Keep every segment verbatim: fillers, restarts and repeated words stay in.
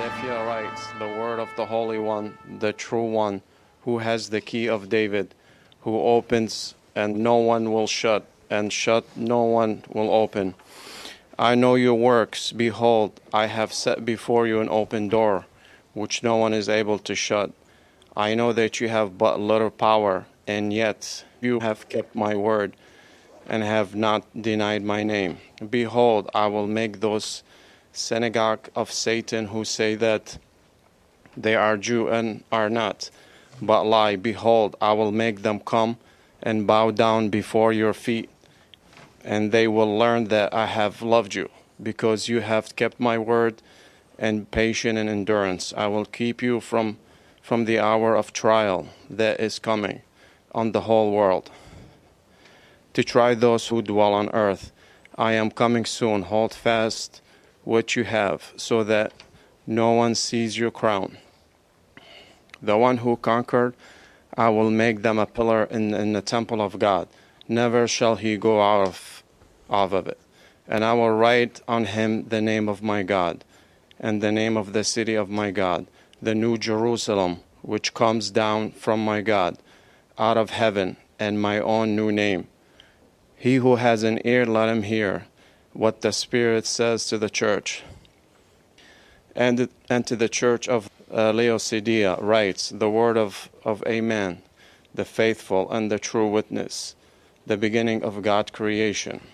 Philadelphia writes, the word of the Holy One, the true one, who has the key of David, who opens and no one will shut, and shut no one will open. I know your works. Behold, I have set before you an open door, which no one is able to shut. I know that you have but little power, and yet you have kept my word, and have not denied my name. Behold, I will make those synagogue of Satan who say that they are Jew and are not, but lie. Behold, I will make them come and bow down before your feet, and they will learn that I have loved you, because you have kept my word and patience and endurance. I will keep you from, from the hour of trial that is coming on the whole world, to try those who dwell on earth. I am coming soon. Hold fast what you have, so that no one sees your crown. The one who conquered, I will make them a pillar in, in the temple of God. Never shall he go out of, out of it. And I will write on him the name of my God, and the name of the city of my God, the new Jerusalem, which comes down from my God, out of heaven, and my own new name. He who has an ear, let him hear what the Spirit says to the church. And, and to the church of uh, Laodicea writes, the word of, of Amen, the faithful and the true witness, the beginning of God's creation.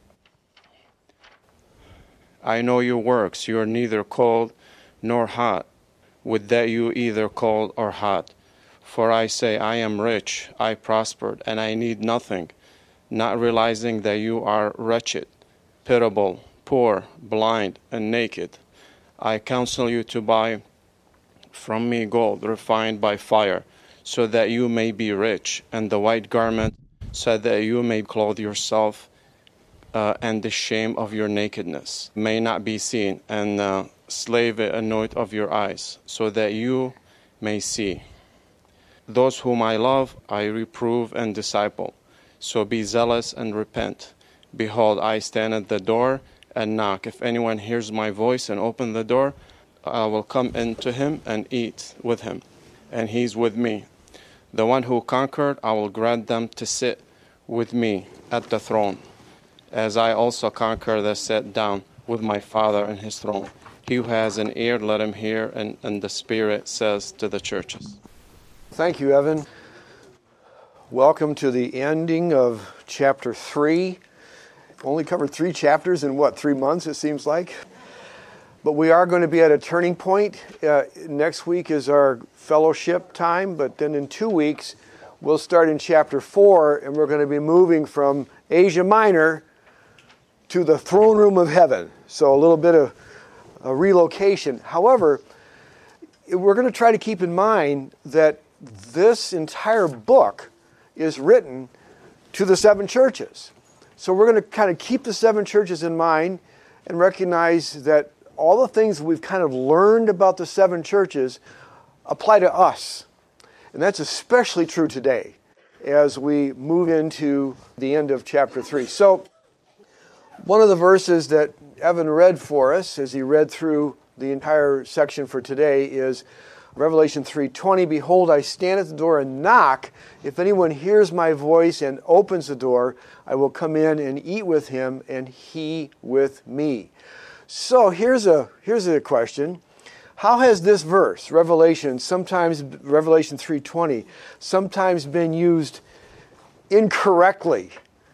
I know your works. You are neither cold nor hot. Would that you either cold or hot. For I say, I am rich, I prospered, and I need nothing, not realizing that you are wretched, pitiable, poor, blind, and naked. I counsel you to buy from me gold refined by fire, so that you may be rich, and the white garment, so that you may clothe yourself, uh, and the shame of your nakedness may not be seen, and uh, slave anoint of your eyes, so that you may see. Those whom I love, I reprove and disciple. So be zealous and repent. Behold, I stand at the door and knock. If anyone hears my voice and open the door, I will come into him and eat with him, and he's with me. The one who conquered, I will grant them to sit with me at the throne, as I also conquered and sat down with my Father in his throne. He who has an ear, let him hear, and, and the Spirit says to the churches. Thank you, Evan. Welcome to the ending of chapter three. Only covered three chapters in, what, three months, it seems like? But we are going to be at a turning point. Uh, next week is our fellowship time, but then in two weeks, we'll start in chapter four, and we're going to be moving from Asia Minor to the throne room of heaven. So a little bit of a relocation. However, we're going to try to keep in mind that this entire book is written to the seven churches. So we're going to kind of keep the seven churches in mind and recognize that all the things we've kind of learned about the seven churches apply to us. And that's especially true today as we move into the end of chapter three. So one of the verses that Evan read for us as he read through the entire section for today is Revelation three twenty, behold, I stand at the door and knock. If anyone hears my voice and opens the door, I will come in and eat with him and he with me. So here's a here's a question. How has this verse, Revelation, sometimes Revelation three twenty, sometimes been used incorrectly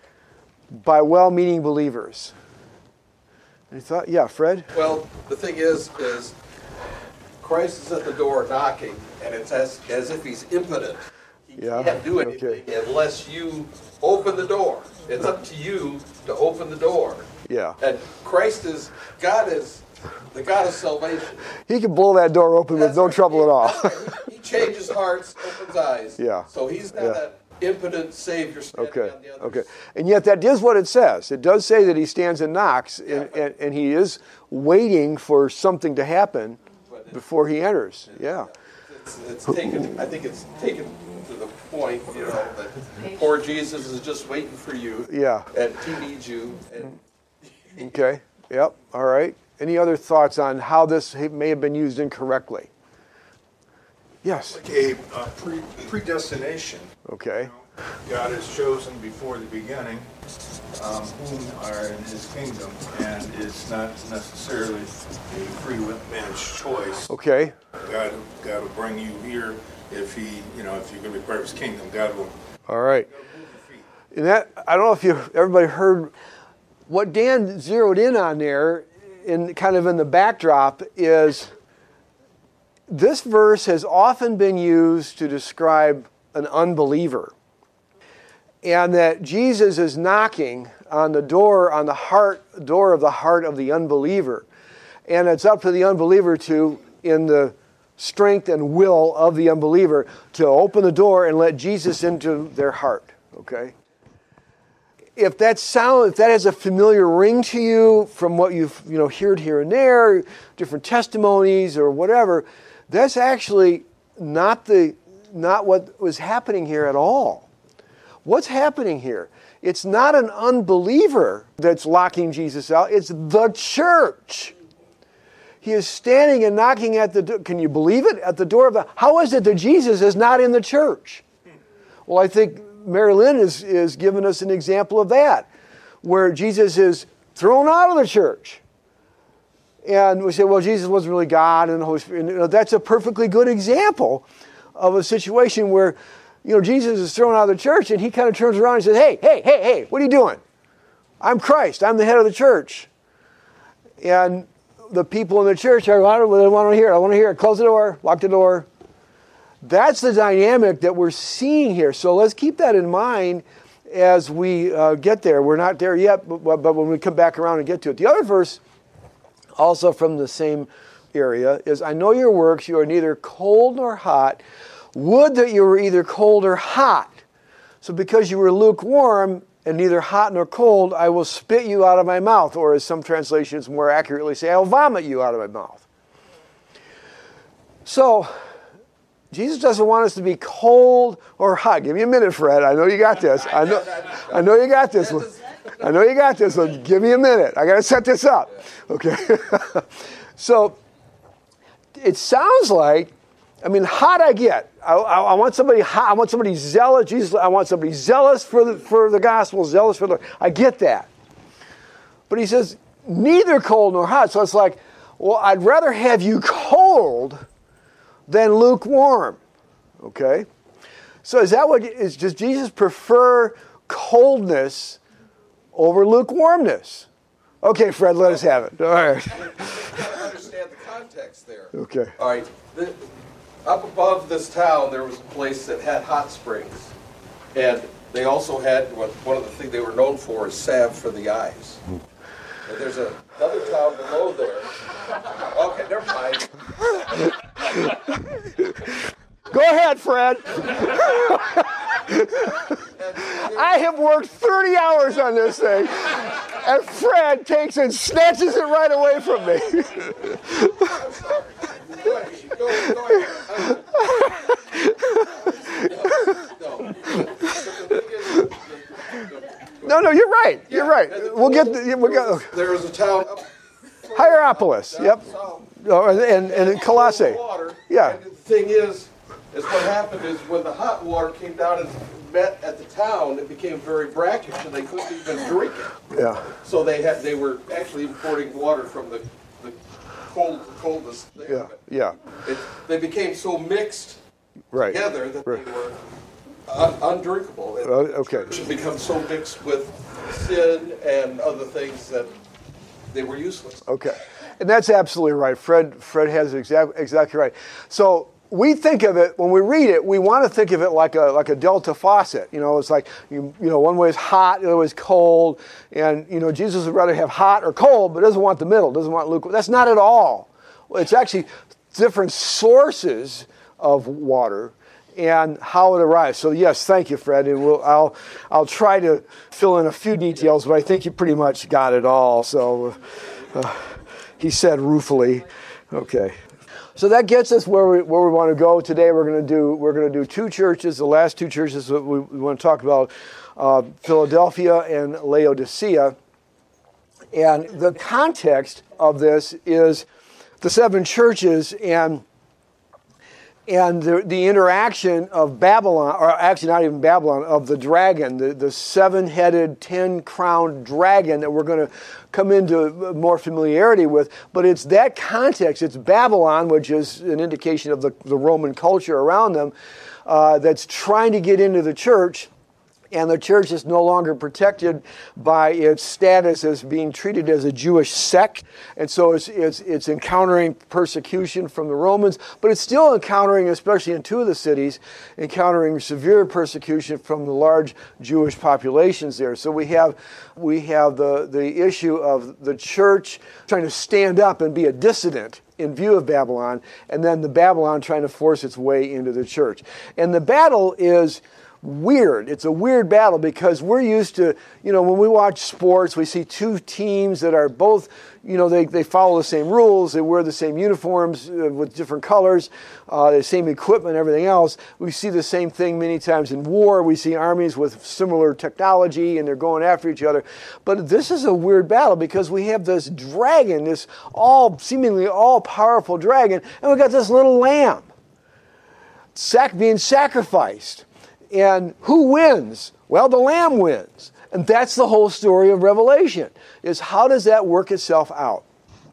by well-meaning believers? Any thought? Yeah, Fred? Well, the thing is, is Christ is at the door knocking, and it's as, as if he's impotent. He Yeah, can't do anything okay. unless you open the door. It's up to you to open the door. Yeah. And Christ is, God is the God of salvation. He can blow that door open That's with no right. trouble He- at all. that's right. He changes hearts, opens eyes. Yeah. So he's not Yeah. that impotent Savior standing Okay, on the other okay. And yet that is what it says. It does say that he stands and knocks, and, Yeah, but- and, and he is waiting for something to happen But it- before he enters. Yeah. It's, it's taken, I think it's taken to the point, you know, that poor Jesus is just waiting for you. Yeah. And he needs you. And Okay. Yep. All right. Any other thoughts on how this may have been used incorrectly? Yes. Like a uh, pre- predestination. Okay. You know, God has chosen before the beginning um, whom are in His kingdom, and it's not necessarily a free man's choice. Okay. God, God will bring you here if He, you know, if you're going to be part of His kingdom. God will. All right. God will move your feet. And that, I don't know if you everybody heard what Dan zeroed in on there, in kind of in the backdrop, is this verse has often been used to describe an unbeliever. And that Jesus is knocking on the door, on the heart, door of the heart of the unbeliever. And it's up to the unbeliever to, in the strength and will of the unbeliever, to open the door and let Jesus into their heart. Okay? If that sound, if that has a familiar ring to you from what you've you know heard here and there, different testimonies or whatever, that's actually not the not what was happening here at all. What's happening here? It's not an unbeliever that's locking Jesus out. It's the church. He is standing and knocking at the door. Can you believe it? At the door of the... How is it that Jesus is not in the church? Well, I think Mary Lynn is, is giving us an example of that, where Jesus is thrown out of the church. And we say, well, Jesus wasn't really God and the Holy Spirit. You know, that's a perfectly good example of a situation where, you know, Jesus is thrown out of the church and he kind of turns around and says, hey, hey, hey, hey, what are you doing? I'm Christ. I'm the head of the church. And the people in the church are, I don't, they want to hear it. I want to hear it. Close the door. Lock the door. That's the dynamic that we're seeing here. So let's keep that in mind as we uh, get there. We're not there yet, but, but when we come back around and get to it. The other verse, also from the same area, is, I know your works. You are neither cold nor hot. Would that you were either cold or hot. So because you were lukewarm and neither hot nor cold, I will spit you out of my mouth. Or as some translations more accurately say, I will vomit you out of my mouth. So Jesus doesn't want us to be cold or hot. Give me a minute, Fred. I know you got this. I know, I know you got this one. I know you got this one. Give me a minute. I got to set this up. Okay. So it sounds like, I mean, hot I get. I, I, I want somebody hot. I want somebody zealous. Jesus, I want somebody zealous for the, for the gospel, zealous for the Lord. I get that. But he says, neither cold nor hot. So it's like, well, I'd rather have you cold than lukewarm. Okay? So is that what, is, does Jesus prefer coldness over lukewarmness? Okay, Fred, let us have it. All right. You gotta understand the context there. Okay. All right. The, up above this town, there was a place that had hot springs. And they also had, what, one of the things they were known for is salve for the eyes. And there's a, another town below there. Okay, never mind. Go ahead, Fred. I have worked thirty hours on this thing, and Fred takes and snatches it right away from me. I'm sorry. Go ahead. Go, go ahead. No, no, you're right. You're right. We'll get the, we'll go. There was a town up Hierapolis. Yep. south. Oh, and and in Colossae. Water. Yeah. And the thing is, is what happened is when the hot water came down and met at the town, it became very brackish and they couldn't even drink it. Yeah. So they had they were actually importing water from the, the cold coldest thing. Yeah. Yeah. It, they became so mixed Right. together that Right. they were un- undrinkable. And Uh, okay. the church had become so mixed with sin and other things that they were useless. Okay. And that's absolutely right. Fred Fred has exact, exactly right. So we think of it, when we read it, we want to think of it like a like a Delta faucet. You know, it's like, you, you know, one way is hot, the other way is cold. And, you know, Jesus would rather have hot or cold, but doesn't want the middle, doesn't want lukewarm. That's not at all. It's actually different sources of water and how it arrives. So yes, thank you, Fred. And we'll, I'll I'll try to fill in a few details, but I think you pretty much got it all. So uh, he said ruefully. Okay. So that gets us where we where we want to go today. We're going to do we're going to do two churches. The last two churches that we, we want to talk about, uh, Philadelphia and Laodicea. And the context of this is the seven churches and and the, the interaction of Babylon, or actually not even Babylon, of the dragon, the, the seven-headed, ten-crowned dragon that we're going to come into more familiarity with. But it's that context. It's Babylon, which is an indication of the, the Roman culture around them, uh, that's trying to get into the church. And the church is no longer protected by its status as being treated as a Jewish sect. And so it's, it's, it's encountering persecution from the Romans, but it's still encountering, especially in two of the cities, encountering severe persecution from the large Jewish populations there. So we have, we have the, the issue of the church trying to stand up and be a dissident in view of Babylon, and then the Babylon trying to force its way into the church. And the battle is weird. It's a weird battle because we're used to, you know, when we watch sports, we see two teams that are both, you know, they, they follow the same rules, they wear the same uniforms uh, with different colors, uh, the same equipment, everything else. We see the same thing many times in war. We see armies with similar technology and they're going after each other. But this is a weird battle because we have this dragon, this all seemingly all-powerful dragon, and we got this little lamb sac- being sacrificed. And who wins? Well, the Lamb wins. And that's the whole story of Revelation, is how does that work itself out?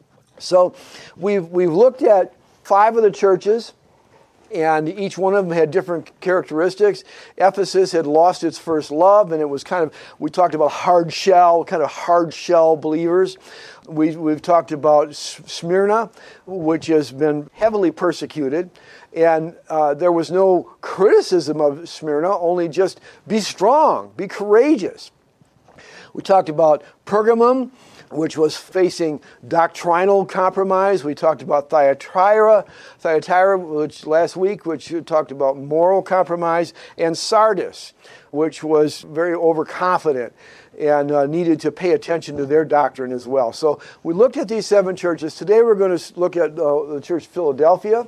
So we've, we've looked at five of the churches, and each one of them had different characteristics. Ephesus had lost its first love, and it was kind of, we talked about hard shell, kind of hard shell believers. We, we've talked about Smyrna, which has been heavily persecuted. And uh, there was no criticism of Smyrna, only just be strong, be courageous. We talked about Pergamum, which was facing doctrinal compromise. We talked about Thyatira, Thyatira, which last week, which talked about moral compromise, and Sardis, which was very overconfident and uh, needed to pay attention to their doctrine as well. So we looked at these seven churches. Today we're going to look at uh, the church of Philadelphia.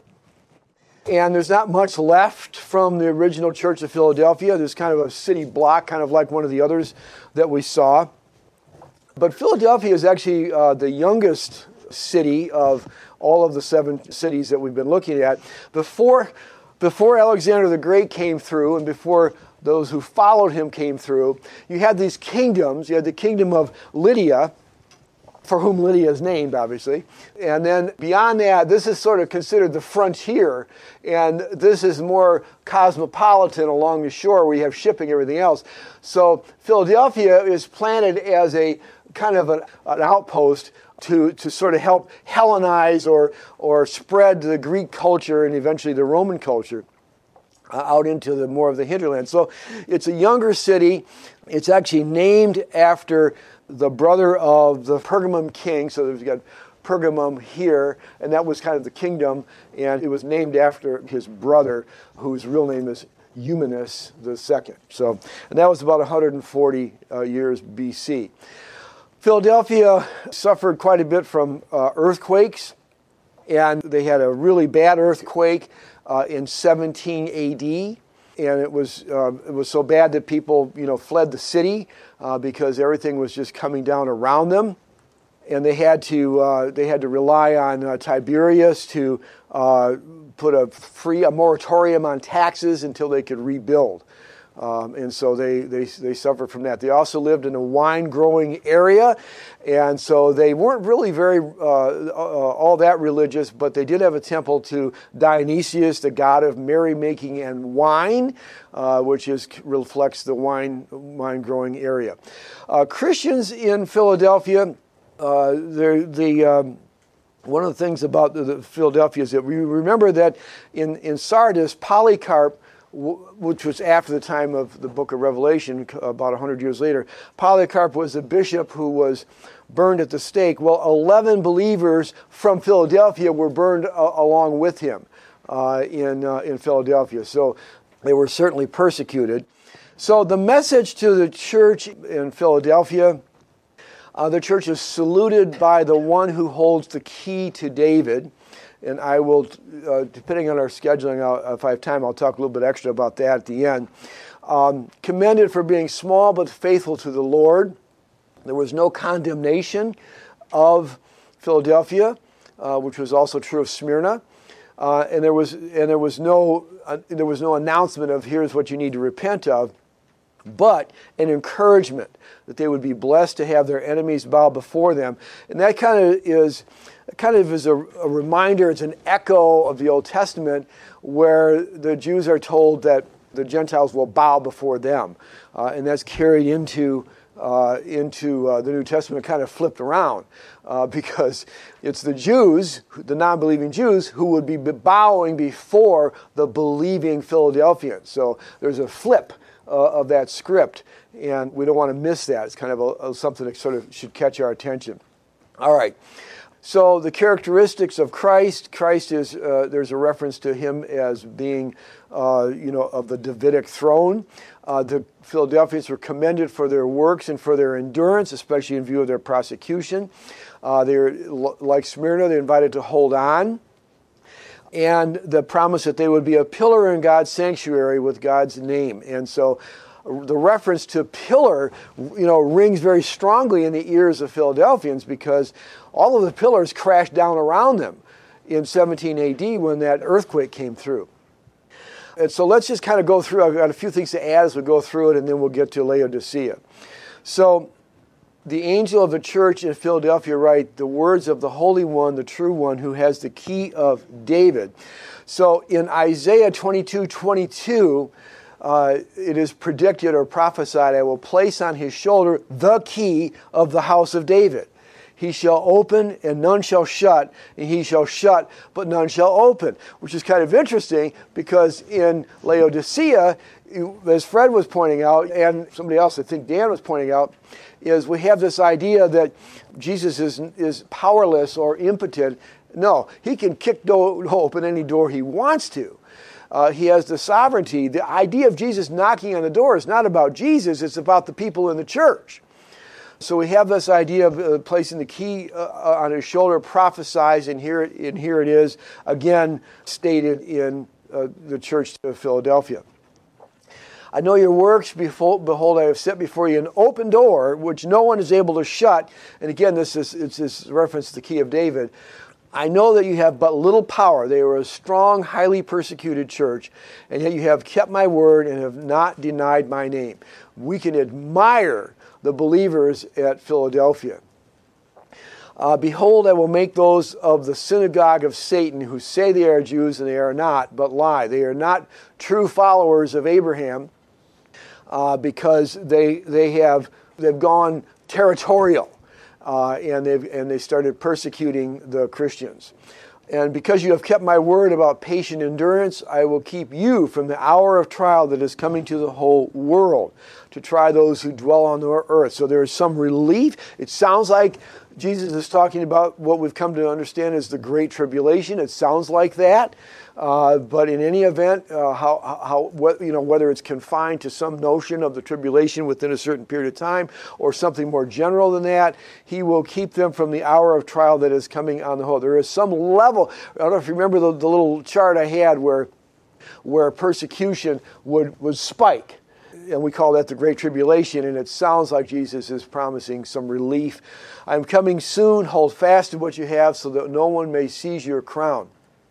And there's not much left from the original Church of Philadelphia. There's kind of a city block, kind of like one of the others that we saw. But Philadelphia is actually uh, the youngest city of all of the seven cities that we've been looking at. Before, before Alexander the Great came through, and before those who followed him came through, you had these kingdoms. You had the kingdom of Lydia, for whom Lydia is named, obviously. And then beyond that, this is sort of considered the frontier, and this is more cosmopolitan along the shore where you have shipping, everything else. So Philadelphia is planted as a kind of an, an outpost to, to sort of help Hellenize or, or spread the Greek culture and eventually the Roman culture uh, out into the more of the hinterland. So it's a younger city. It's actually named after the brother of the Pergamum king. So we've got Pergamum here, and that was kind of the kingdom, and it was named after his brother, whose real name is Eumenes the Second. So, and that was about one hundred forty uh, years B C. Philadelphia suffered quite a bit from uh, earthquakes, and they had a really bad earthquake uh, in seventeen A D, and it was uh, it was so bad that people, you know, fled the city uh, because everything was just coming down around them, and they had to uh, they had to rely on uh, Tiberius to uh, put a free a moratorium on taxes until they could rebuild. Um, and so they, they they suffered from that. They also lived in a wine-growing area, and so they weren't really very uh, uh, all that religious, but they did have a temple to Dionysius, the god of merrymaking and wine, uh, which is reflects the wine wine-growing area. Uh, Christians in Philadelphia, uh, the um, one of the things about the, the Philadelphia is that we remember that in, in Sardis, Polycarp, which was after the time of the book of Revelation, about one hundred years later, Polycarp was a bishop who was burned at the stake. Well, eleven believers from Philadelphia were burned uh, along with him uh, in, uh, in Philadelphia. So they were certainly persecuted. So the message to the church in Philadelphia, uh, the church is saluted by the one who holds the key to David. And I will, uh, depending on our scheduling, I'll, if I have time, I'll talk a little bit extra about that at the end. Um, commended for being small but faithful to the Lord. There was no condemnation of Philadelphia, uh, which was also true of Smyrna. Uh, and there was and there was no uh, there was no announcement of here's what you need to repent of, but an encouragement that they would be blessed to have their enemies bow before them. And that kind of is kind of is a, a reminder, it's an echo of the Old Testament where the Jews are told that the Gentiles will bow before them. Uh, and that's carried into uh, into uh, the New Testament, kind of flipped around uh, because it's the Jews, the non-believing Jews, who would be bowing before the believing Philadelphians. So there's a flip Uh, of that script, and we don't want to miss that. It's kind of a, a, something that sort of should catch our attention. All right, so the characteristics of Christ. Christ is, uh, there's a reference to him as being, uh, you know, of the Davidic throne. Uh, the Philadelphians were commended for their works and for their endurance, especially in view of their prosecution. Uh, they're, like Smyrna, they're invited to hold on. And the promise that they would be a pillar in God's sanctuary with God's name. And so the reference to pillar, you know, rings very strongly in the ears of Philadelphians because all of the pillars crashed down around them in seventeen A D when that earthquake came through. And so let's just kind of go through. I've got a few things to add as we go through it, and then we'll get to Laodicea. So the angel of the church in Philadelphia write the words of the Holy One, the true One, who has the key of David. So in Isaiah twenty-two twenty-two, uh, it is predicted or prophesied, I will place on his shoulder the key of the house of David. He shall open and none shall shut, and he shall shut but none shall open. Which is kind of interesting because in Laodicea, as Fred was pointing out, and somebody else, I think Dan was pointing out, is we have this idea that Jesus is is powerless or impotent. No, he can kick door, open any door he wants to. Uh, he has the sovereignty. The idea of Jesus knocking on the door is not about Jesus, it's about the people in the church. So we have this idea of uh, placing the key uh, on his shoulder, prophesies, and here, and here it is, again stated in uh, the church of Philadelphia. I know your works, behold, I have set before you an open door, which no one is able to shut. And again, this is it's this reference to the key of David. I know that you have but little power. They were a strong, highly persecuted church, and yet you have kept my word and have not denied my name. We can admire the believers at Philadelphia. Uh, Behold, I will make those of the synagogue of Satan who say they are Jews and they are not, but lie. They are not true followers of Abraham. Uh, because they they have they've gone territorial uh, and they've and they started persecuting the Christians. And because you have kept my word about patient endurance, I will keep you from the hour of trial that is coming to the whole world, to try those who dwell on the earth. So there is some relief. It sounds like Jesus is talking about what we've come to understand as the Great Tribulation. It sounds like that. Uh, but in any event, uh, how, how, what, you know, whether it's confined to some notion of the tribulation within a certain period of time or something more general than that, he will keep them from the hour of trial that is coming on the whole. There is some level, I don't know if you remember the, the little chart I had where, where persecution would, would spike. And we call that the Great Tribulation, and it sounds like Jesus is promising some relief. I'm coming soon, hold fast to what you have so that no one may seize your crown.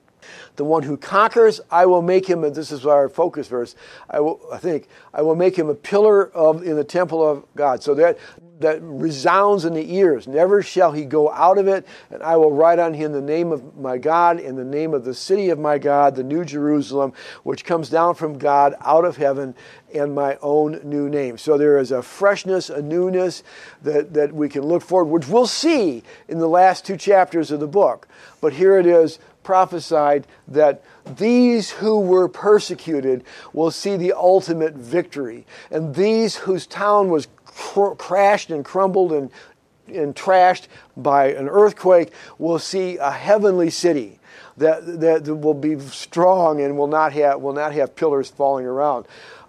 The one who conquers, I will make him, and this is our focus verse, I will, I think, I will make him a pillar of in the temple of God. So that that resounds in the ears. Never shall he go out of it, and I will write on him the name of my God and the name of the city of my God, the New Jerusalem, which comes down from God out of heaven, and my own new name. So there is a freshness, a newness that, that we can look forward, which we'll see in the last two chapters of the book. But here it is prophesied that these who were persecuted will see the ultimate victory. And these whose town was cr- crashed and crumbled and, and trashed by an earthquake will see a heavenly city that, that will be strong and will not have, will not have pillars falling around.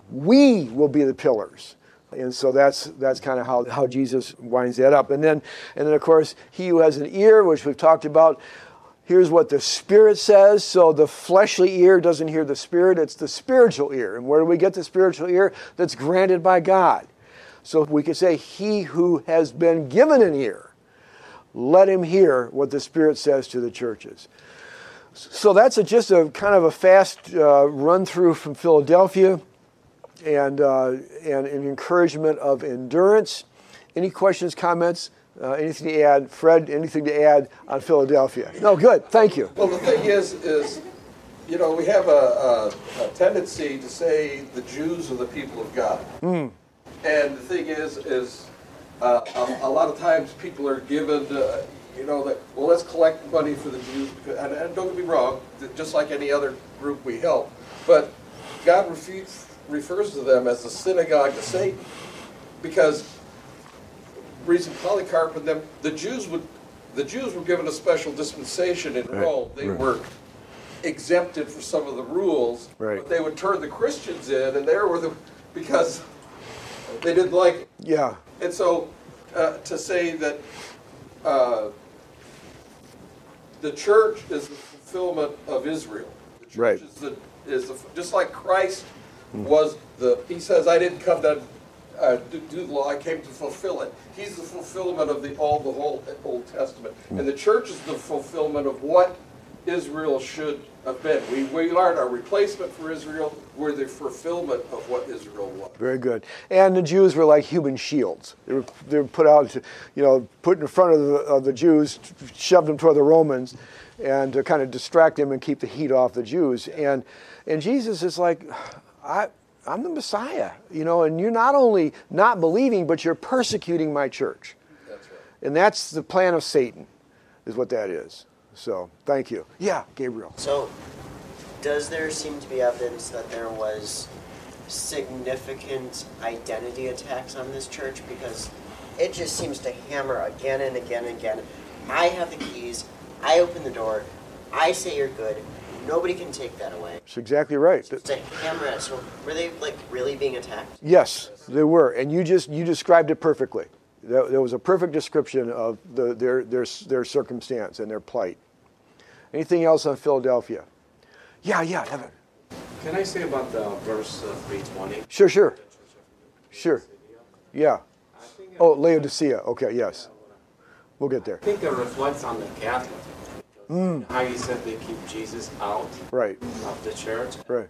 We will be the pillars. And so that's that's kind of how, how Jesus winds that up. And then, and then, of course, he who has an ear, which we've talked about, here's what the Spirit says. So the fleshly ear doesn't hear the Spirit. It's the spiritual ear. And where do we get the spiritual ear? That's granted by God. So we could say, he who has been given an ear, let him hear what the Spirit says to the churches. So that's a, just a kind of a fast uh, run through from Philadelphia and, uh, and an encouragement of endurance. Any questions, comments, uh, anything to add? Fred, anything to add on Philadelphia? No, good. Thank you. Well, the thing is, is you know, we have a, a, a tendency to say the Jews are the people of God. Mm. And the thing is, is uh, a, a lot of times people are given, uh, you know, that, well, let's collect money for the Jews. Because, and, and don't get me wrong, just like any other group we help. But God refu- refers to them as the synagogue of Satan. Because reason Polycarp and them, the Jews would, the Jews were given a special dispensation in Right, Rome. They right. were exempted for some of the rules, Right. but they would turn the Christians in, and they were the, because they didn't like it. Yeah. And so uh, to say that uh, the church is the fulfillment of Israel. The church Right. is the, is the, just like Christ was the, he says, I didn't come to uh, do, do the law, I came to fulfill it. He's the fulfillment of the all the whole Old Testament. And the church is the fulfillment of what Israel should have been. We, we aren't a replacement for Israel, we're the fulfillment of what Israel was. Very good. And the Jews were like human shields. They were, they were put out, to, you know, put in front of the, of the Jews, shoved them toward the Romans, and to kind of distract them and keep the heat off the Jews. And and Jesus is like, I, I'm the Messiah, you know, and you're not only not believing, but you're persecuting my church. That's right. And that's the plan of Satan, is what that is. So, thank you. Yeah, Gabriel. So, does there seem to be evidence that there was significant identity attacks on this church? Because it just seems to hammer again and again and again. I have the keys. I open the door. I say you're good. Nobody can take that away. That's exactly right. It's a hammer at it. So, were they like really being attacked? Yes, they were, and you just you described it perfectly. There, there was a perfect description of the, their their their circumstance and their plight. Anything else on Philadelphia? Yeah, yeah, Evan. Can I say about the verse uh, three twenty? Sure, sure, sure. Yeah. Oh, Laodicea. Okay, yes. We'll get there. I think it reflects on the Catholic. Mm. How you said they keep Jesus out Right, of the church. right.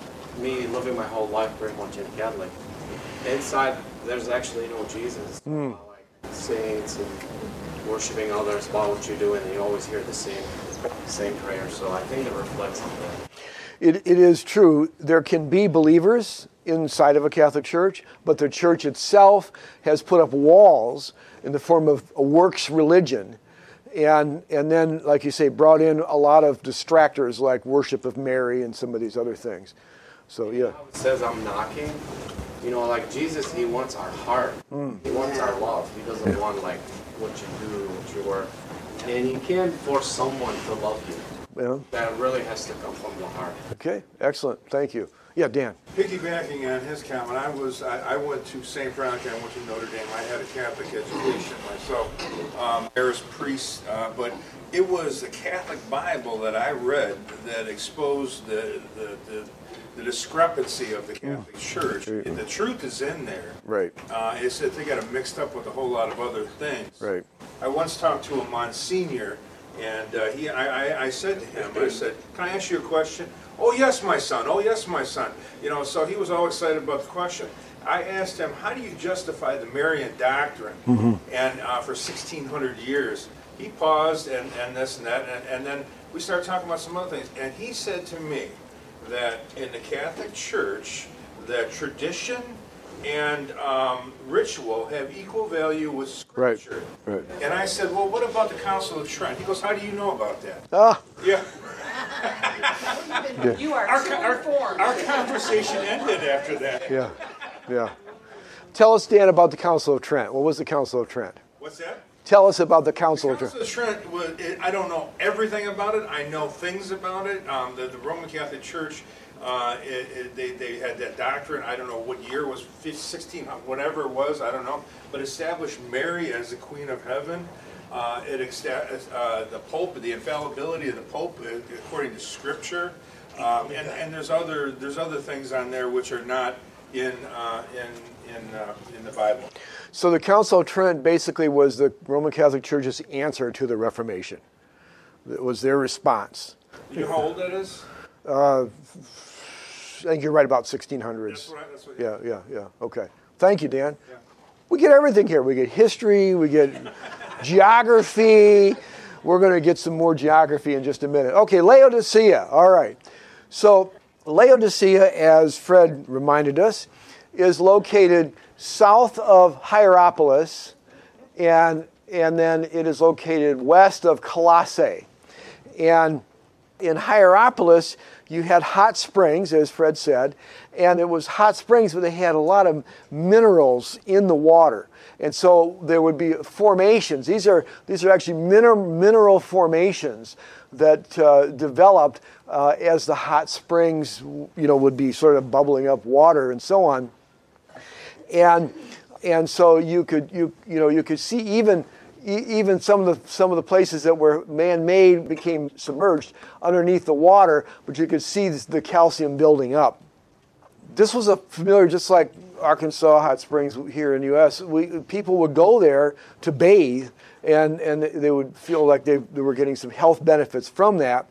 Me living my whole life pretty much in Catholic. Inside, there's actually no Jesus. Mm. Uh, like saints and worshiping others about what you're doing, and you always hear the same same prayer. So I think it reflects on that. It, it is true. There can be believers inside of a Catholic church, but the church itself has put up walls in the form of a works religion. And and then, like you say, brought in a lot of distractors like worship of Mary and some of these other things. So, yeah. How it says I'm knocking. You know, like Jesus, he wants our heart. Mm. He wants our love. He doesn't yeah. want like what you do, what you work. And you can't force someone to love you. Yeah. That really has to come from the heart. Okay, excellent. Thank you. Yeah, Dan. Piggybacking on his comment, I was I, I went to Saint Veronica, I went to Notre Dame. I had a Catholic education myself. Um, there was priests, uh, but it was the Catholic Bible that I read that exposed the the, the, the discrepancy of the Catholic mm. Church. Right. The truth is in there. Right. Uh, it's that they got it mixed up with a whole lot of other things. Right. I once talked to a Monsignor, and uh, he I, I, I said to him, I said, "Can I ask you a question?" "Oh, yes, my son. Oh, yes, my son." You know, so he was all excited about the question. I asked him, how do you justify the Marian doctrine? Mm-hmm. And uh, for sixteen hundred years, he paused and, and this and that, and, and then we started talking about some other things. And he said to me that in the Catholic Church, that tradition and um, ritual have equal value with Scripture. Right, right. And I said, well, what about the Council of Trent? He goes, how do you know about that? Ah. Yeah. Yeah. You are Our, so our, informed. our conversation ended after that. Yeah, yeah. Tell us, Dan, about the Council of Trent. What was the Council of Trent? What's that? Tell us about the Council of Council Trent. of Trent, was, it, I don't know everything about it. I know things about it. Um, the, the Roman Catholic Church, uh, it, it, they, they had that doctrine. I don't know what year it was, sixteen, whatever it was, I don't know. But established Mary as the Queen of Heaven. Uh, it established uh, the Pope, the infallibility of the Pope according to Scripture. Um, and, and there's other there's other things on there which are not in uh, in in uh, in the Bible. So the Council of Trent basically was the Roman Catholic Church's answer to the Reformation. It was their response. Do you know how old that is? Uh, I think you're right, about sixteen hundreds. That's right. That's what. Yeah, yeah, yeah. Okay. Thank you, Dan. Yeah. We get everything here. We get history, we get geography. We're going to get some more geography in just a minute. Okay, Laodicea. All right. So Laodicea, as Fred reminded us, is located south of Hierapolis, and, and then it is located west of Colossae. And in Hierapolis, you had hot springs, as Fred said, and it was hot springs, but they had a lot of minerals in the water. And so there would be formations. These are these are actually mineral, mineral formations that uh, developed uh, as the hot springs, you know, would be sort of bubbling up water and so on. And and so you could you you know you could see even even some of the some of the places that were man-made became submerged underneath the water, but you could see the calcium building up. This was a familiar, just like Arkansas hot springs here in the U S. We people would go there to bathe, and and they would feel like they, they were getting some health benefits from that,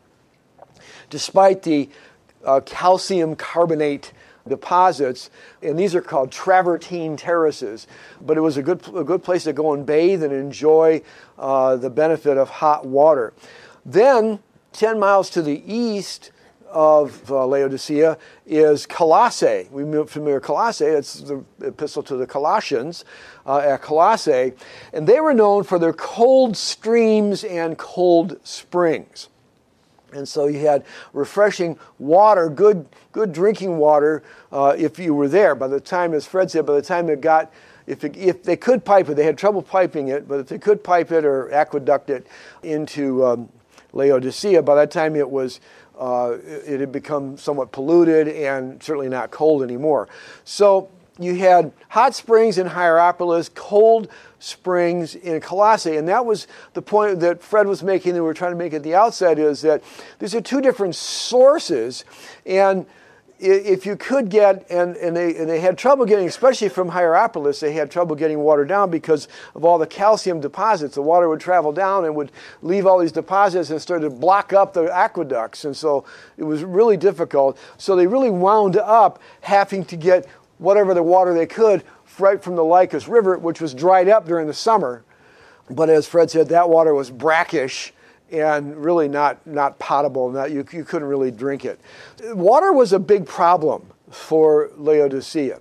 despite the uh, calcium carbonate deposits, and these are called travertine terraces. But it was a good a good place to go and bathe and enjoy uh, the benefit of hot water. Then, ten miles to the east of uh, Laodicea is Colossae. We move familiar Colossae. It's the epistle to the Colossians uh, at Colossae, and they were known for their cold streams and cold springs. And so you had refreshing water, good good drinking water, uh, if you were there. By the time, as Fred said, by the time it got, if it, if they could pipe it, they had trouble piping it, but if they could pipe it or aqueduct it into um, Laodicea, by that time it was uh, it had become somewhat polluted and certainly not cold anymore. So you had hot springs in Hierapolis, cold springs in Colossae, and that was the point that Fred was making, that we were trying to make at the outset, is that these are two different sources, and if you could get, and, and, they, and they had trouble getting, especially from Hierapolis, they had trouble getting water down because of all the calcium deposits. The water would travel down and would leave all these deposits and start to block up the aqueducts, and so it was really difficult. So they really wound up having to get whatever the water they could right from the Lycus River, which was dried up during the summer. But as Fred said, that water was brackish and really not, not potable. Not, you, you couldn't really drink it. Water was a big problem for Laodicea.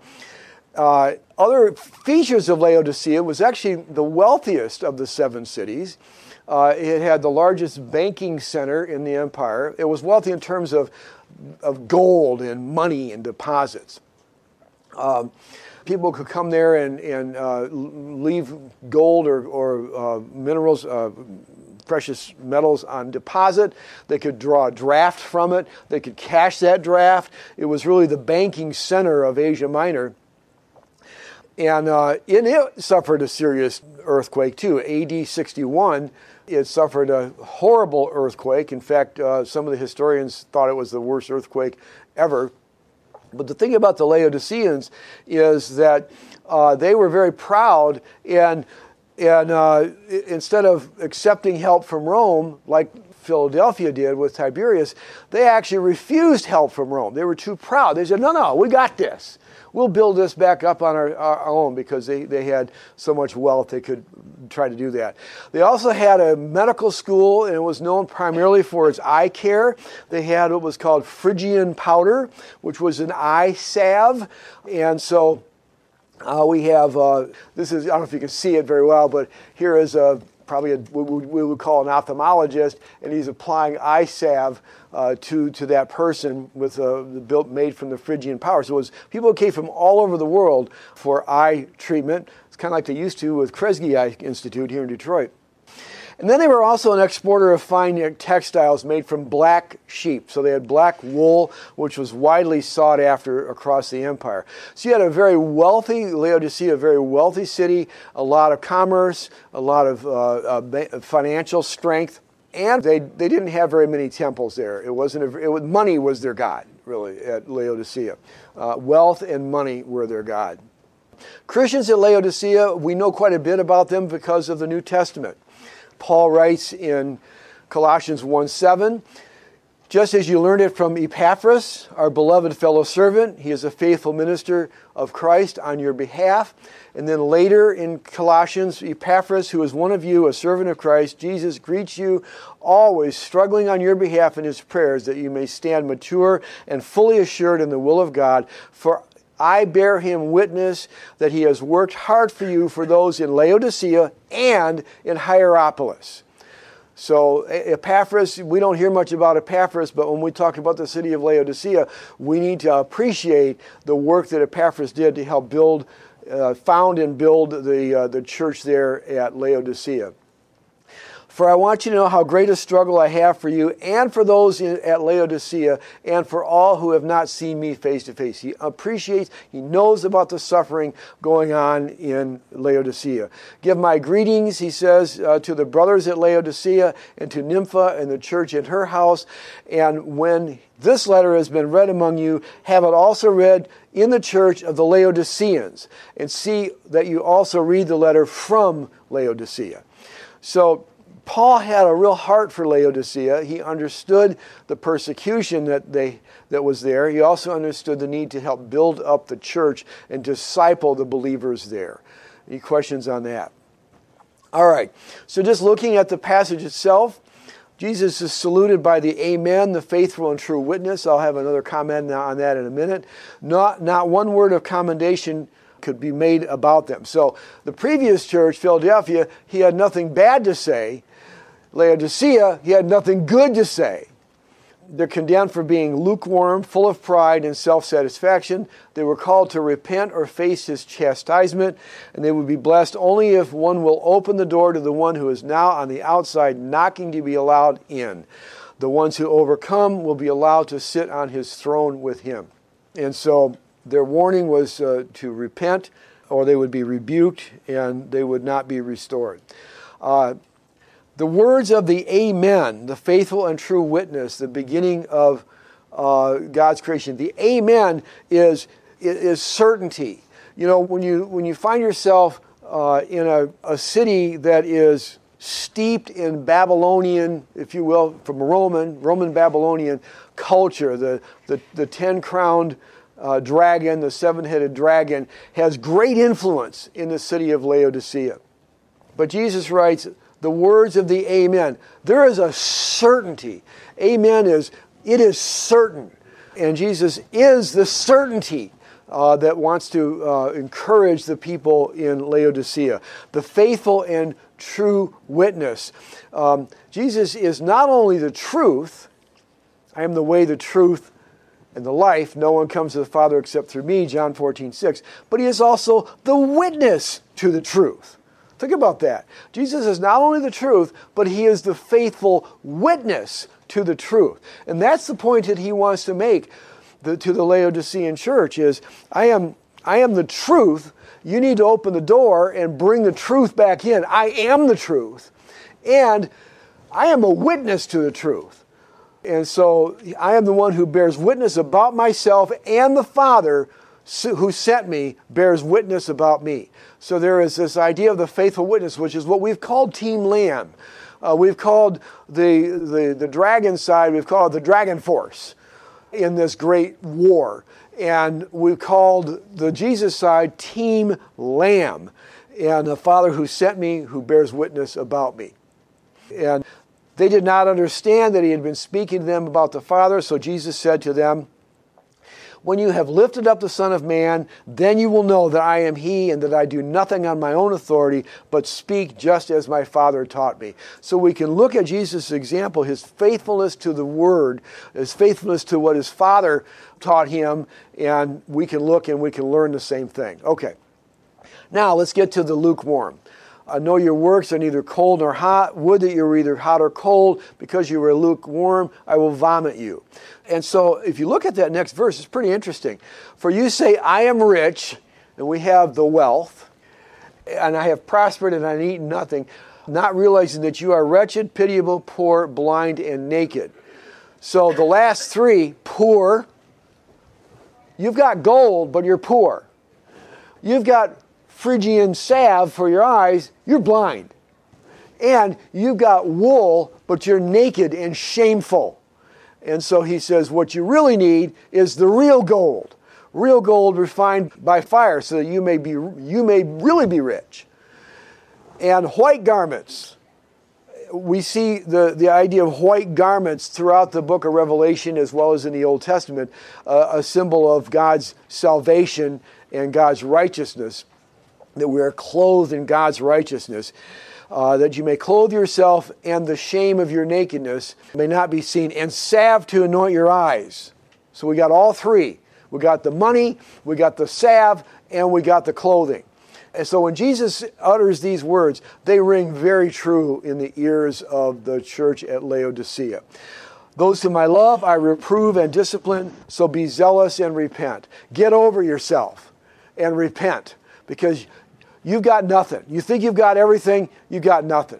Uh, other features of Laodicea was actually the wealthiest of the seven cities. Uh, it had the largest banking center in the empire. It was wealthy in terms of, of gold and money and deposits. Um, people could come there and, and uh, leave gold or, or uh, minerals, uh, precious metals on deposit. They could draw a draft from it. They could cash that draft. It was really the banking center of Asia Minor. And, uh, and it suffered a serious earthquake too. A D sixty-one, it suffered a horrible earthquake. In fact, uh, some of the historians thought it was the worst earthquake ever. But the thing about the Laodiceans is that uh, they were very proud, and and uh, instead of accepting help from Rome, like Philadelphia did with Tiberius, they actually refused help from Rome. They were too proud. They said, no, no, we got this. We'll build this back up on our, our own, because they, they had so much wealth they could try to do that. They also had a medical school, and it was known primarily for its eye care. They had what was called Phrygian powder, which was an eye salve. And so uh, we have, uh, this is, I don't know if you can see it very well, but here is a probably a, what we would call an ophthalmologist, and he's applying eye salve uh, to to that person with uh, the built made from the Phrygian powder. So it was people who came from all over the world for eye treatment. It's kind of like they used to with Kresge Eye Institute here in Detroit. And then they were also an exporter of fine textiles made from black sheep. So they had black wool, which was widely sought after across the empire. So you had a very wealthy, Laodicea, a very wealthy city, a lot of commerce, a lot of uh, uh, financial strength. And they, they didn't have very many temples there. It wasn't a, it was, money was their god, really, at Laodicea. Uh, wealth and money were their god. Christians at Laodicea, we know quite a bit about them because of the New Testament. Paul writes in Colossians one seven, just as you learned it from Epaphras, our beloved fellow servant, he is a faithful minister of Christ on your behalf. And then later in Colossians, Epaphras, who is one of you, a servant of Christ, Jesus greets you, always struggling on your behalf in his prayers, that you may stand mature and fully assured in the will of God. For I bear him witness that he has worked hard for you, for those in Laodicea and in Hierapolis. So Epaphras, we don't hear much about Epaphras, but when we talk about the city of Laodicea, we need to appreciate the work that Epaphras did to help build, uh, found and build the, uh, the church there at Laodicea. For I want you to know how great a struggle I have for you and for those in, at Laodicea and for all who have not seen me face to face. He appreciates, he knows about the suffering going on in Laodicea. Give my greetings, he says, uh, to the brothers at Laodicea and to Nympha and the church in her house. And when this letter has been read among you, have it also read in the church of the Laodiceans. And see that you also read the letter from Laodicea. So Paul had a real heart for Laodicea. He understood the persecution that they that was there. He also understood the need to help build up the church and disciple the believers there. Any questions on that? All right. So just looking at the passage itself, Jesus is saluted by the Amen, the faithful and true witness. I'll have another comment on that in a minute. Not, not one word of commendation could be made about them. So the previous church, Philadelphia, he had nothing bad to say. Laodicea, he had nothing good to say. They're condemned for being lukewarm, full of pride and self-satisfaction. They were called to repent or face his chastisement, and they would be blessed only if one will open the door to the one who is now on the outside knocking to be allowed in. The ones who overcome will be allowed to sit on his throne with him. And so their warning was uh, to repent, or they would be rebuked, and they would not be restored. Uh, The words of the Amen, the faithful and true witness, the beginning of uh, God's creation. The Amen is, is certainty. You know, when you when you find yourself uh, in a, a city that is steeped in Babylonian, if you will, from Roman, Roman Babylonian culture, the, the, the ten-crowned uh, dragon, the seven-headed dragon, has great influence in the city of Laodicea. But Jesus writes, the words of the Amen. There is a certainty. Amen is, it is certain. And Jesus is the certainty uh, that wants to uh, encourage the people in Laodicea. The faithful and true witness. Um, Jesus is not only the truth, I am the way, the truth, and the life. No one comes to the Father except through me, John fourteen six. But he is also the witness to the truth. Think about that. Jesus is not only the truth, but he is the faithful witness to the truth. And that's the point that he wants to make the, to the Laodicean church is, I am, I am the truth. You need to open the door and bring the truth back in. I am the truth. And I am a witness to the truth. And so I am the one who bears witness about myself, and the Father who sent me bears witness about me. So there is this idea of the faithful witness, which is what we've called Team Lamb. Uh, we've called the, the, the dragon side, we've called the dragon force in this great war. And we've called the Jesus side Team Lamb, and the Father who sent me, who bears witness about me. And they did not understand that he had been speaking to them about the Father, so Jesus said to them, when you have lifted up the Son of Man, then you will know that I am he, and that I do nothing on my own authority, but speak just as my Father taught me. So we can look at Jesus' example, his faithfulness to the Word, his faithfulness to what his Father taught him, and we can look and we can learn the same thing. Okay, now let's get to the lukewarm. I know your works are neither cold nor hot. Would that you were either hot or cold. Because you were lukewarm, I will vomit you. And so if you look at that next verse, it's pretty interesting. For you say, I am rich, and we have the wealth, and I have prospered, and I eat nothing, not realizing that you are wretched, pitiable, poor, blind, and naked. So the last three, poor. You've got gold, but you're poor. you've got Phrygian salve for your eyes, you're blind. And you've got wool, but you're naked and shameful. And so he says, what you really need is the real gold. Real gold refined by fire, so that you may be you may really be rich. And white garments. We see the, the idea of white garments throughout the book of Revelation as well as in the Old Testament, uh, a symbol of God's salvation and God's righteousness, that we are clothed in God's righteousness, uh, that you may clothe yourself and the shame of your nakedness may not be seen, and salve to anoint your eyes. So we got all three. We got the money, we got the salve, and we got the clothing. And so when Jesus utters these words, they ring very true in the ears of the church at Laodicea. Those whom I love, I reprove and discipline, so be zealous and repent. Get over yourself and repent, because you've got nothing. You think you've got everything, you've got nothing.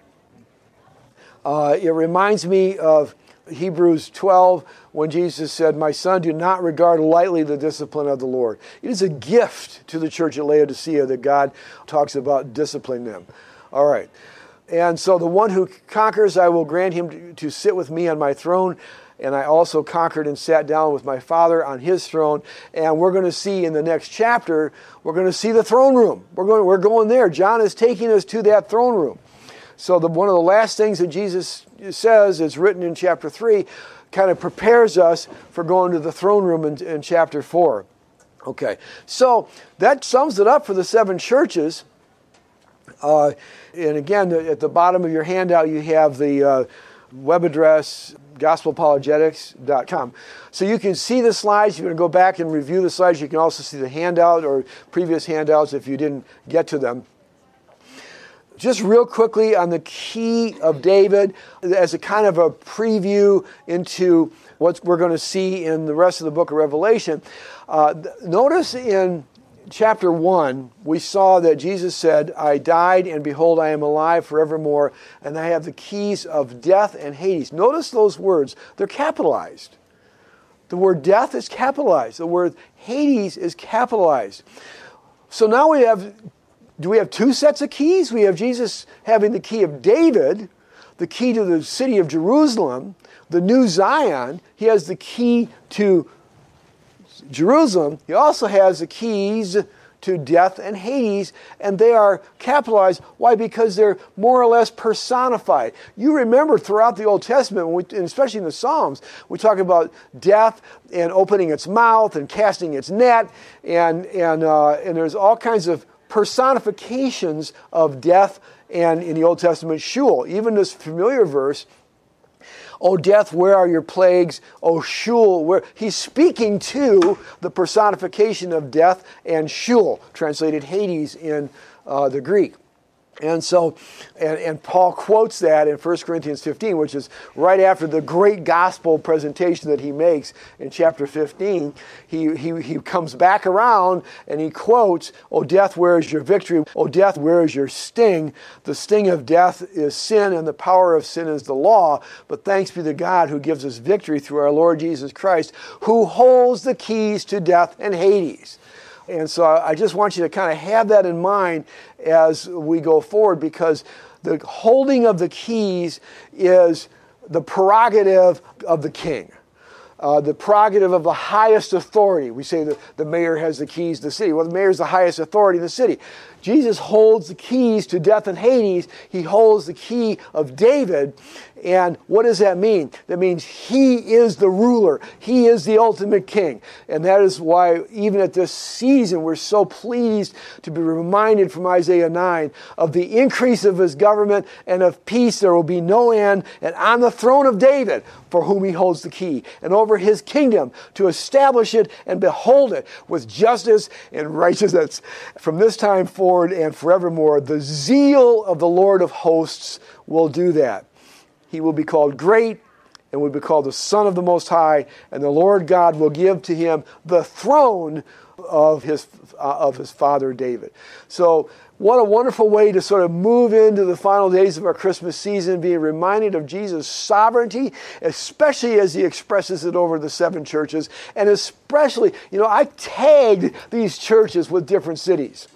Uh, it reminds me of Hebrews twelve, when Jesus said, my son, do not regard lightly the discipline of the Lord. It is a gift to the church at Laodicea that God talks about disciplining them. All right. And so the one who conquers, I will grant him to, to sit with me on my throne. And I also conquered and sat down with my Father on his throne. And we're going to see in the next chapter, we're going to see the throne room. We're going, we're going there. John is taking us to that throne room. So the, one of the last things that Jesus says, is written in chapter three, kind of prepares us for going to the throne room in, in chapter four. Okay, so that sums it up for the seven churches. Uh, and again, at the bottom of your handout, you have the uh, web address, gospel apologetics dot com. So you can see the slides. You're going to go back and review the slides. You can also see the handout or previous handouts if you didn't get to them. Just real quickly on the key of David, as a kind of a preview into what we're going to see in the rest of the book of Revelation. Uh, notice in chapter one, we saw that Jesus said, I died, and behold, I am alive forevermore, and I have the keys of death and Hades. Notice those words. They're capitalized. The word death is capitalized. The word Hades is capitalized. So now we have... Do we have two sets of keys? We have Jesus having the key of David, the key to the city of Jerusalem, the new Zion. He has the key to Jerusalem. He also has the keys to death and Hades, and they are capitalized. Why? Because they're more or less personified. You remember throughout the Old Testament, when we, and especially in the Psalms, we talk about death and opening its mouth and casting its net, and, and, uh, and there's all kinds of personifications of death, and in the Old Testament, Sheol. Even this familiar verse, O death, where are your plagues? O Sheol, where... He's speaking to the personification of death and Sheol, translated Hades in uh, the Greek. And so, and, and Paul quotes that in First Corinthians fifteen, which is right after the great gospel presentation that he makes in chapter fifteen. He, he, he comes back around and he quotes, O death, where is your victory? O death, where is your sting? The sting of death is sin, and the power of sin is the law. But thanks be to God who gives us victory through our Lord Jesus Christ, who holds the keys to death and Hades. And so I just want you to kind of have that in mind as we go forward, because the holding of the keys is the prerogative of the king, uh, the prerogative of the highest authority. We say that the mayor has the keys to the city. Well, the mayor is the highest authority in the city. Jesus holds the keys to death and Hades. He holds the key of David. And what does that mean? That means he is the ruler. He is the ultimate king. And that is why even at this season we're so pleased to be reminded from Isaiah nine of the increase of his government and of peace there will be no end, and on the throne of David for whom he holds the key, and over his kingdom to establish it and behold it with justice and righteousness from this time forward and forevermore. The zeal of the Lord of hosts will do that. He will be called great and will be called the Son of the Most High, and the Lord God will give to him the throne of his uh, of his father David. So what a wonderful way to sort of move into the final days of our Christmas season, being reminded of Jesus' sovereignty, especially as he expresses it over the seven churches, and especially, you know, I tagged these churches with different cities.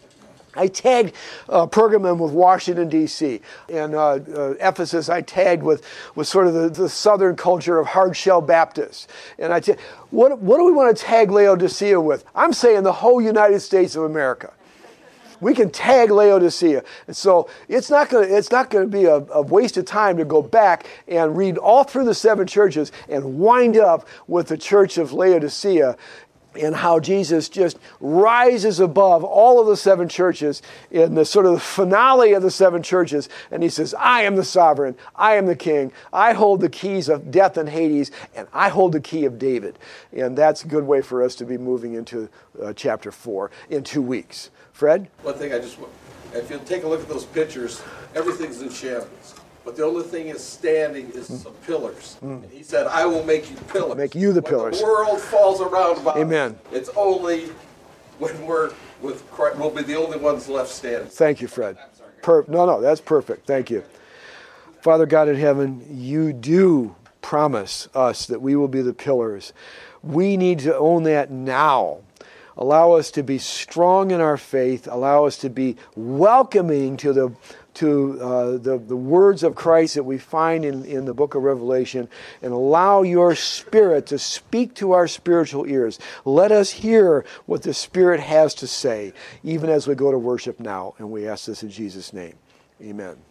I tagged uh, Pergamum with Washington, D C And uh, uh, Ephesus I tagged with, with sort of the, the southern culture of hard-shell Baptists. And I t- what, what do we want to tag Laodicea with? I'm saying the whole United States of America. We can tag Laodicea. And so it's not going to it's not going to be a, a waste of time to go back and read all through the seven churches and wind up with the church of Laodicea, and how Jesus just rises above all of the seven churches in the sort of the finale of the seven churches. And he says, I am the sovereign. I am the king. I hold the keys of death and Hades, and I hold the key of David. And that's a good way for us to be moving into uh, chapter four in two weeks. Fred? One thing I just want, if you take a look at those pictures, everything's in shambles. But the only thing is standing is some pillars. Mm. And he said, I will make you pillars. Make you the when pillars. The world falls around about Amen. It. It's only when we're with Christ, we'll be the only ones left standing. Thank you, Fred. Per- no, no, that's perfect. Thank you. Father God in heaven, you do promise us that we will be the pillars. We need to own that now. Allow us to be strong in our faith. Allow us to be welcoming to the to uh, the, the words of Christ that we find in, in the book of Revelation, and allow your Spirit to speak to our spiritual ears. Let us hear what the Spirit has to say, even as we go to worship now. And we ask this in Jesus' name. Amen.